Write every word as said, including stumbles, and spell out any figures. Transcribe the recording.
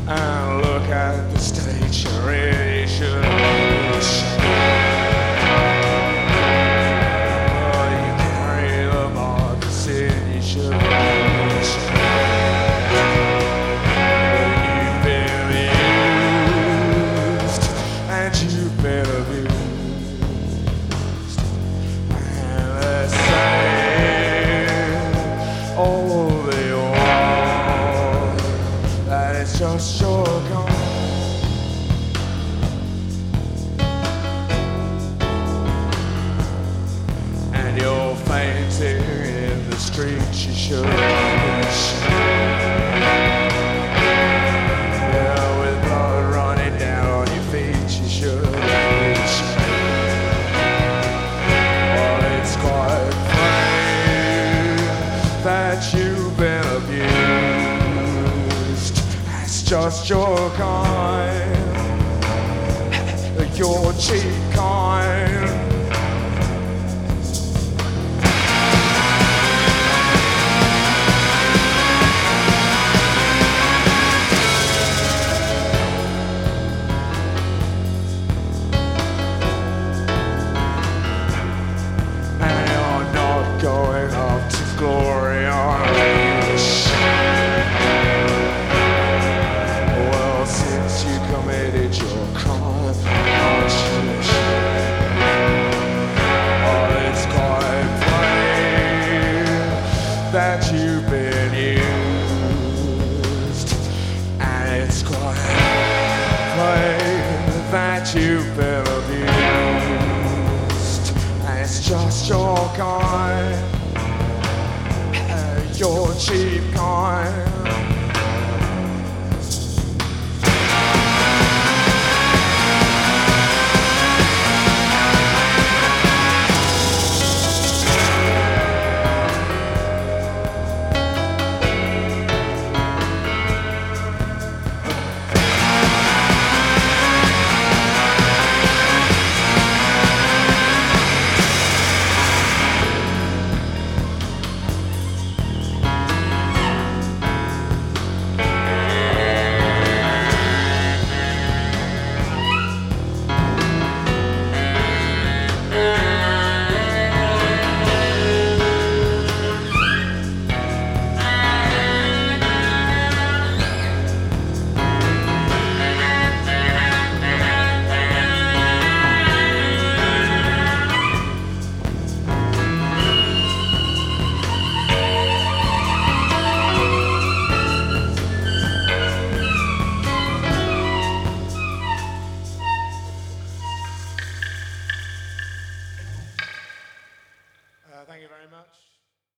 and look at the stage you're in. You should. Oh, you carry the mark of sin. You should. You've been used, and you've been abused, and they say all they want that it's just your kind. And you're fainting in the streets. You should. Yeah, with blood running down on your feet. You should. Well, it's quite plain that you've been abused. It's just your kind, your cheap kind. Going up to glory on a leash. Well, since you committed your crime, oh, it's quite plain that you've been used, and it's quite plain that you've been abused, and it's just your kind, your cheap kind.